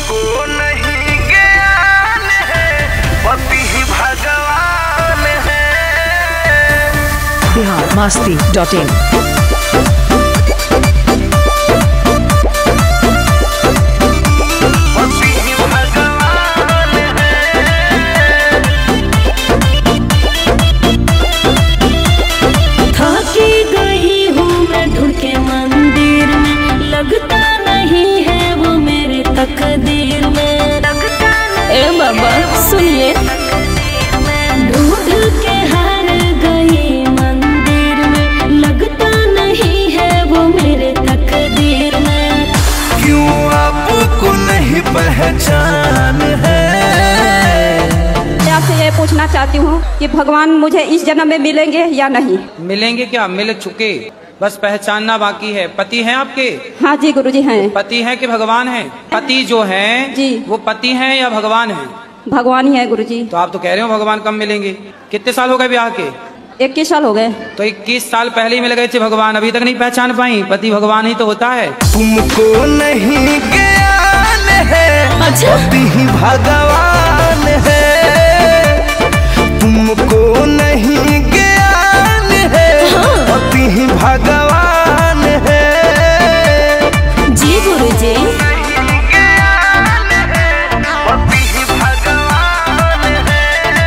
तुमको नहीं ज्ञान है, पति ही भगवान है। biharmasti.in लगता नहीं है वो मेरे तकदीर में, लगता ए बाबा सुनिए, ढूंढ के हार गई मंदिर में, लगता नहीं है वो मेरे तकदीर में। क्यों आपको नहीं पहचान है? आपसे ये पूछना चाहती हूँ कि भगवान मुझे इस जन्म में मिलेंगे या नहीं? मिलेंगे क्या, मिल चुके, बस पहचानना बाकी है। पति हैं आपके? हाँ जी गुरुजी हैं। पति हैं कि भगवान हैं? पति जो हैं जी वो पति हैं या भगवान हैं? भगवान ही है गुरुजी। तो आप तो कह रहे हो भगवान कब मिलेंगे। कितने साल हो गए ब्याह के? 21 साल हो गए। तो 21 साल पहले ही मिल गए थे भगवान, अभी तक नहीं पहचान पाई? पति भगवान ही तो होता है। तुमको नहीं ज्ञान है, पति ही भगवान है। तुमको नहीं ज्ञान है, पति ही भगवान है। जी गुरुजी। पति ही भगवान है।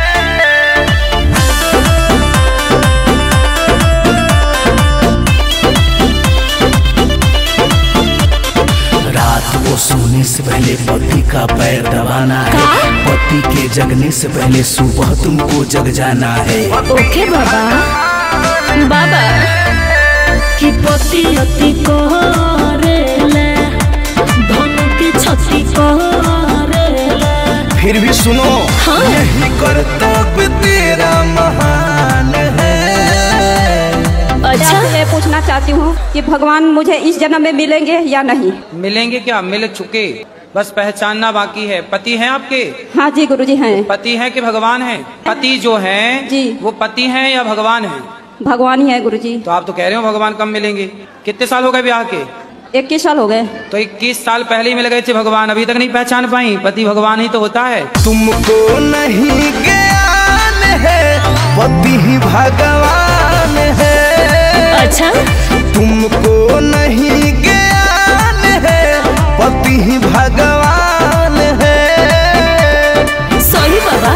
रात को सोने से पहले पति का पैर दबाना है, पति के जगने से पहले सुबह तुमको जग जाना है। ओके बाबा। बाबा कि पति अति करेला, धन की क्षति करेला। फिर भी सुनो, यही कर्तव्य तेरा महान है। अच्छा ये पूछना चाहती हूँ कि भगवान मुझे इस जन्म में मिलेंगे या नहीं? मिलेंगे क्या, मिल चुके, बस पहचानना बाकी है। पति हैं आपके? हाँ जी गुरुजी हैं। पति हैं कि भगवान हैं? पति जो हैं जी वो पति हैं या भगवान हैं? भगवान ही है गुरुजी। तो आप तो कह रहे हो भगवान कब मिलेंगे। कितने साल हो गए ब्याह के? 21 साल हो गए। तो 21 साल पहले ही मिल गए थे भगवान, अभी तक नहीं पहचान पाई? पति भगवान ही तो होता है। तुमको नहीं ज्ञान है, पति ही भगवान है। अच्छा तुमको नहीं ज्ञान है, पति ही भगवान है। सही बाबा।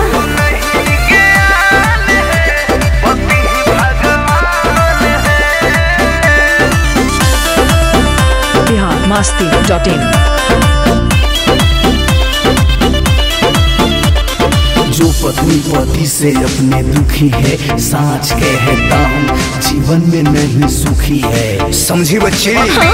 biharmasti.in जो पत्नी पति से अपने दुखी है, साँच कहता हूँ जीवन में नहीं सुखी है। समझी बच्चे?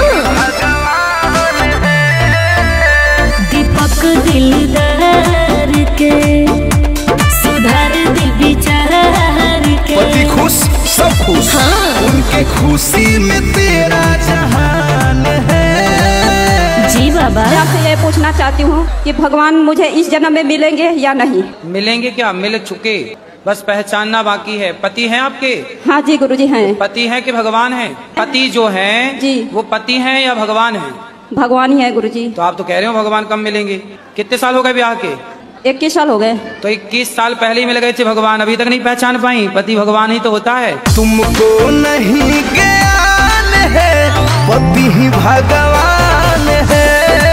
दीपक दिलदार के सुधार दिल विचार के, पति खुश सब खुश, उनके खुशी में तेरा जहान है। जी बाबा। आपसे ये पूछना चाहती हूँ कि भगवान मुझे इस जन्म में मिलेंगे या नहीं? मिलेंगे क्या, मिल चुके, बस पहचानना बाकी है। पति हैं आपके? हाँ जी गुरुजी हैं। पति हैं कि भगवान हैं? पति जो हैं जी वो पति हैं या भगवान हैं? भगवान ही है गुरुजी। तो आप तो कह रहे हो भगवान कब मिलेंगे। कितने साल हो गए ब्याह के? 21 साल हो गए। तो 21 साल पहले ही मिल गए थे भगवान, अभी तक नहीं पहचान पाई? पति भगवान ही तो होता है। तुमको नहीं ज्ञान है, पति ही भगवान है।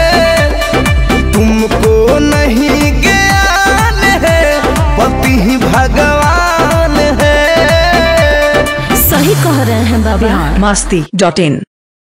तुमको नहीं ज्ञान है, पति ही भगवान है। सही कह रहे हैं बाबा। biharmasti.in